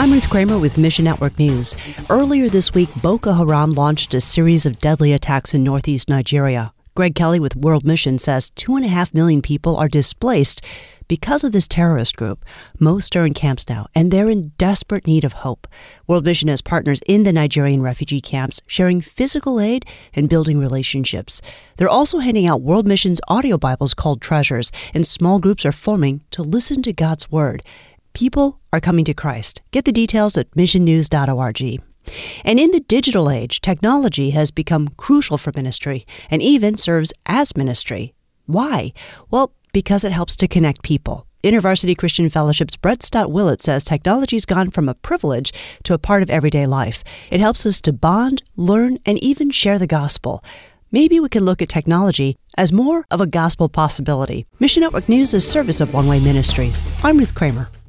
I'm Ruth Kramer with Mission Network News. Earlier this week, Boko Haram launched a series of deadly attacks in northeast Nigeria. Greg Kelly with World Mission says 2.5 million people are displaced because of this terrorist group. Most are in camps now, and they're in desperate need of hope. World Mission has partners in the Nigerian refugee camps, sharing physical aid and building relationships. They're also handing out World Mission's audio Bibles called Treasures, and small groups are forming to listen to God's Word. People are coming to Christ. Get the details at missionnews.org. And in the digital age, technology has become crucial for ministry and even serves as ministry. Why? Well, because it helps to connect people. InterVarsity Christian Fellowship's Brett Stott Willett says technology's gone from a privilege to a part of everyday life. It helps us to bond, learn, and even share the gospel. Maybe we can look at technology as more of a gospel possibility. Mission Network News is service of One Way Ministries. I'm Ruth Kramer.